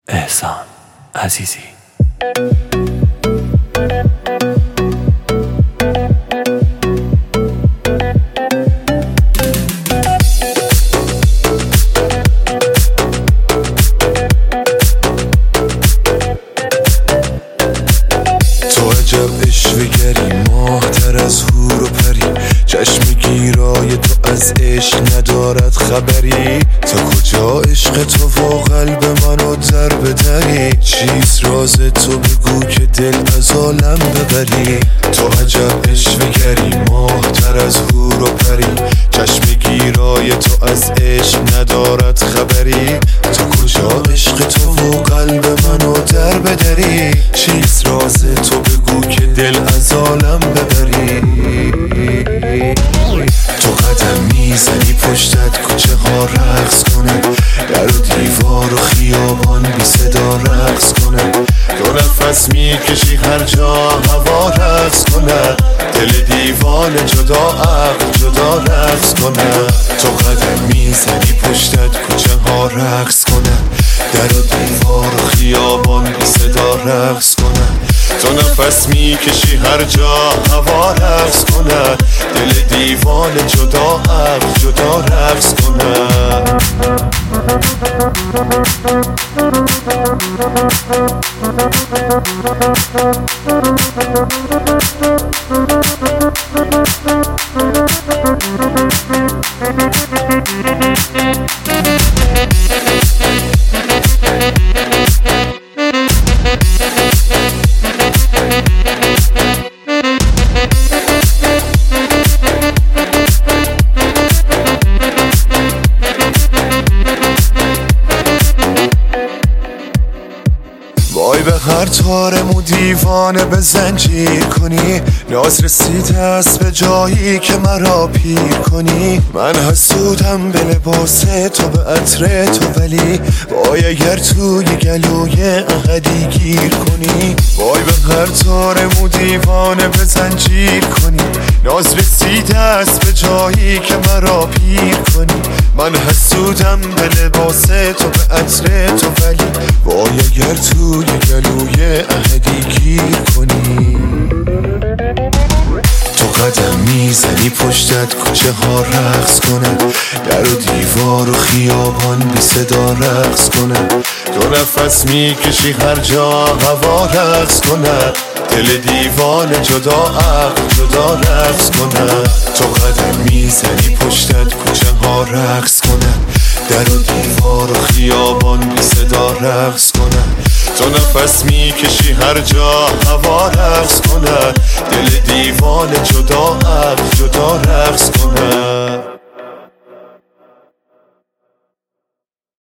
احسان عزیزی. تو عجب اشوه‌گری، ماه‌تر از هور و پری، چشم گیرای تو از عشق ندارد خبری. تا کجا عشق تو و قلب منو در بدری؟ چیست راز تو بگو که دل از عالم ببری. تو عجب اشوه‌گری، ماه‌تر از هور و پری، چشم گیرای تو از عشق ندارد خبری. تا کجا عشق تو و قلب منو در بدری؟ چیست راز تو بگو که دل از عالم ببری. تو قدم میزنی پشتت کوچه ها رقص کنه، در و دیوار و خیابان بی صدا رقص کنه. تو نفس میکشی هر جا هوا رقص کنه، دل دیوان جدا عقل جدا رقص کنه. تو قدم میزنی پشتت کوچه ها رقص کنه، در و دیوار و خیابان بی صدا رقص کنه. تو نفس میکشی هر جا هوا رقص کنه، دل دیوان جدا عقل جدا رقص کنه. وای به هر تارمو دیوانه به زنجیر کنی، ناز رسیده است به جایی که مرا پیر کنی. من حسودم به لباس تو به عطر تو، ولی وای اگر توی گلوی احدی گیر کنی. وای به هر تارمو دیوانه به زنجیر کنی، ناز رسیده است به جایی که مرا پیر کنی. من حسودم به لباس تو به عطر تو، ولی وای اگر توی گلوی احدی گیر کنی. تو قدم میزنی پشتت کوچه ها رقص کنه، در و دیوار و خیابان بی صدا رقص کنه. تو نفس میکشی هر جا هوا رقص کنه، دل دیوان جدا عقل جدا رقص کنه. تو قدم میزنی پشتت کوچه ها رقص کنه، در و دیوار و خیابان بی صدا رقص کنه. تو نفس میکشی هر جا هوا رقص کنه،